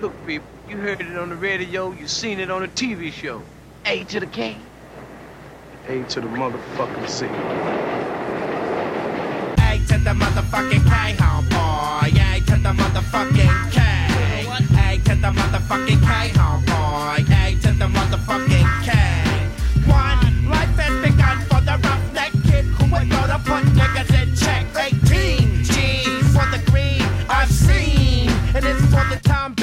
Look, people, you heard it on the radio, you seen it on a TV show. A to the K. A to the motherfucking C. A to the motherfucking K, homeboy. A to the motherfucking K. A to the motherfucking K, homeboy. A to the motherfucking K. One, life has begun for the roughneck kid who would go to put niggas in check. 18 G's for the green I've seen, and it's for the time